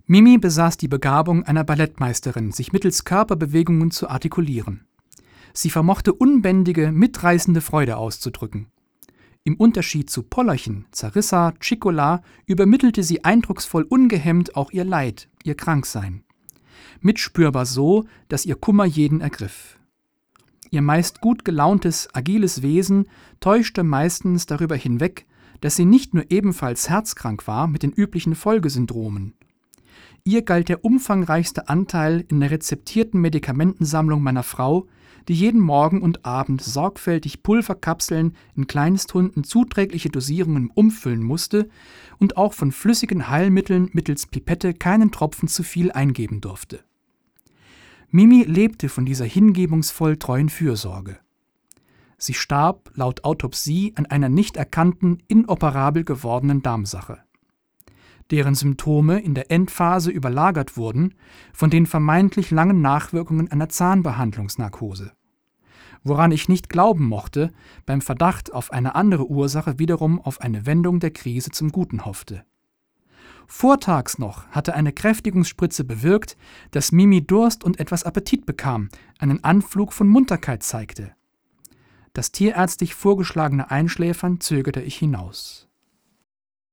Mimi besaß die Begabung einer Ballettmeisterin, sich mittels Körperbewegungen zu artikulieren. Sie vermochte unbändige, mitreißende Freude auszudrücken. Im Unterschied zu Pollerchen, Zarissa, Ciccola übermittelte sie eindrucksvoll ungehemmt auch ihr Leid, ihr Kranksein. Mitspürbar so, dass ihr Kummer jeden ergriff. Ihr meist gut gelauntes, agiles Wesen täuschte meistens darüber hinweg, dass sie nicht nur ebenfalls herzkrank war mit den üblichen Folgesyndromen. Ihr galt der umfangreichste Anteil in der rezeptierten Medikamentensammlung meiner Frau, die jeden Morgen und Abend sorgfältig Pulverkapseln in Kleinsthunden zuträgliche Dosierungen umfüllen musste und auch von flüssigen Heilmitteln mittels Pipette keinen Tropfen zu viel eingeben durfte. Mimi lebte von dieser hingebungsvoll treuen Fürsorge. Sie starb laut Autopsie an einer nicht erkannten, inoperabel gewordenen Darmsache, deren Symptome in der Endphase überlagert wurden von den vermeintlich langen Nachwirkungen einer Zahnbehandlungsnarkose. Woran ich nicht glauben mochte, beim Verdacht auf eine andere Ursache wiederum auf eine Wendung der Krise zum Guten hoffte. Vortags noch hatte eine Kräftigungsspritze bewirkt, dass Mimi Durst und etwas Appetit bekam, einen Anflug von Munterkeit zeigte. Das tierärztlich vorgeschlagene Einschläfern zögerte ich hinaus.